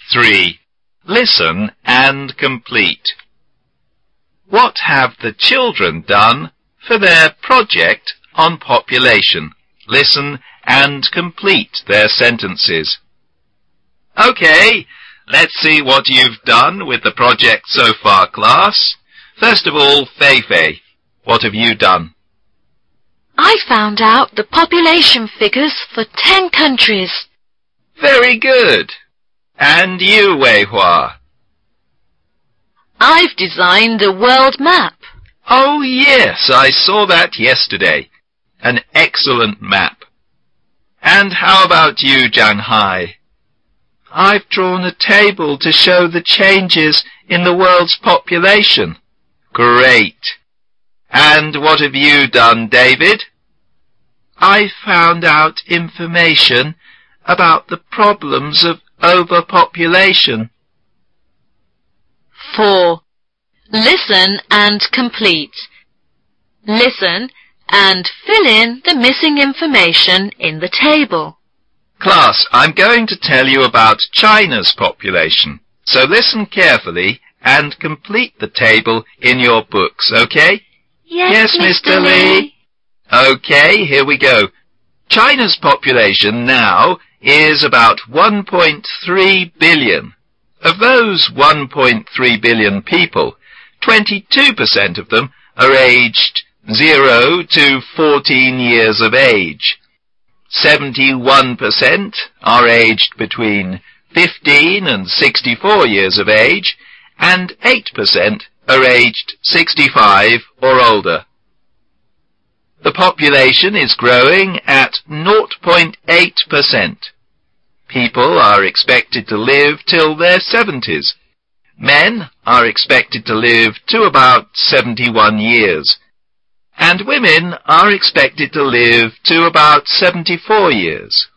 3. Listen and complete. What have the children done for their project on population? Listen and complete their sentences. Okay, let's see what you've done with the project so far, class. First of all, Fei-Fei, what have you done? I found out the population figures for 10 countries. Very good. And you, Wei-Hua? I've designed a world map. Oh yes, I saw that yesterday. An excellent map. And how about you, Zhang Hai? I've drawn a table to show the changes in the world's population. Great. And what have you done, David? I found out information about the problems of overpopulation. 4. Listen and complete. Listen and fill in the missing information in the table. Class, I'm going to tell you about China's population, so listen carefully and complete the table in your books, okay? Yes, Mr. Lee. Okay, here we go. China's population now is about 1.3 billion. Of those 1.3 billion people, 22% of them are aged 0 to 14 years of age. 71% are aged between 15 and 64 years of age, and 8% are aged 65 or older. The population is growing at 0.8%. People are expected to live till their 70s. Men are expected to live to about 71 years. And women are expected to live to about 74 years.